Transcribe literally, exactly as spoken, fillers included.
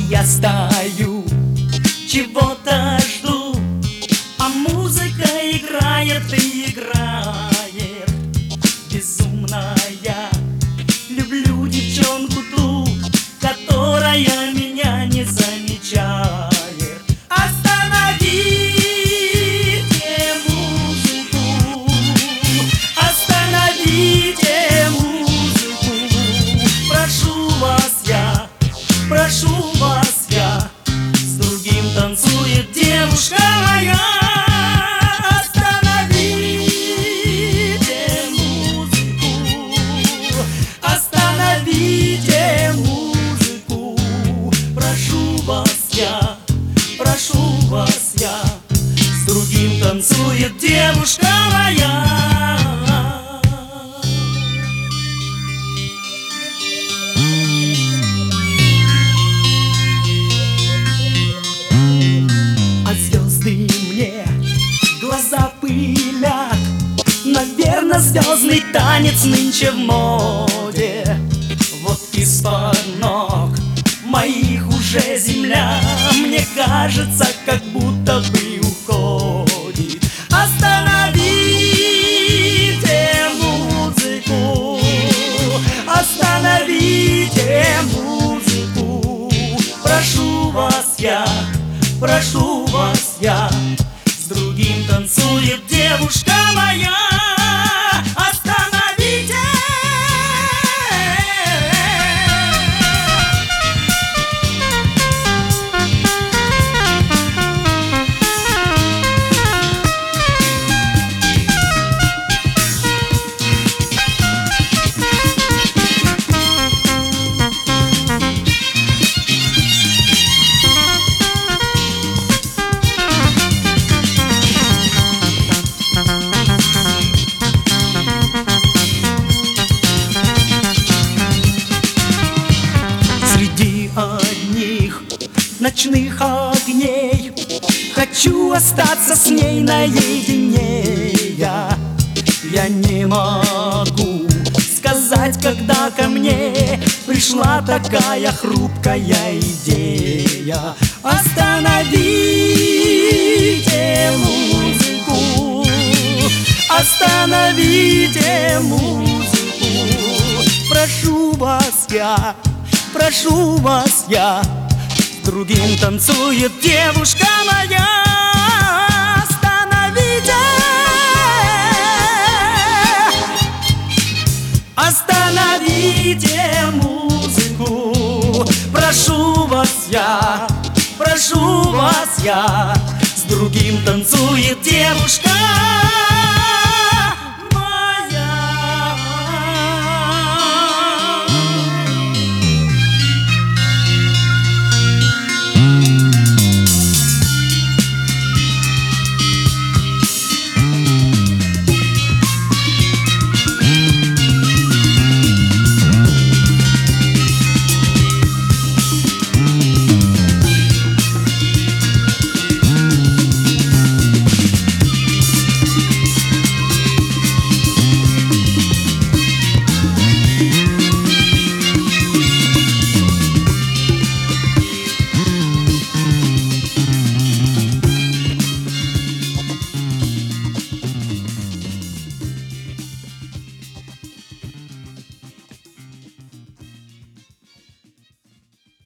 Я стою, чего-то жду, а музыка играет и играет. Безумная, люблю девчонку ту, которая меня не замечает. Остановите музыку, остановите музыку. Прошу вас я, прошу вас я, с другим танцует девушка моя. Остановите музыку, остановите музыку. Прошу вас я, прошу вас я, с другим танцует девушка моя. А звезды мне глаза пылят, наверно, звездный танец нынче в моде. Вот из-под ног моих уже земля, мне кажется, как будто бы уходит. Остановите музыку, остановите музыку. Прошу вас я, прошу вас я, с другим танцует девушка моя. Остановите. Среди одних ночных огней хочу остаться с ней наедине. Я, я не могу сказать, когда ко мне пришла такая хрупкая идея. Остановите музыку, остановите музыку. Прошу вас я, прошу вас я, с другим танцует девушка моя. Остановите, остановите музыку. Прошу вас я, прошу вас я, с другим танцует девушка.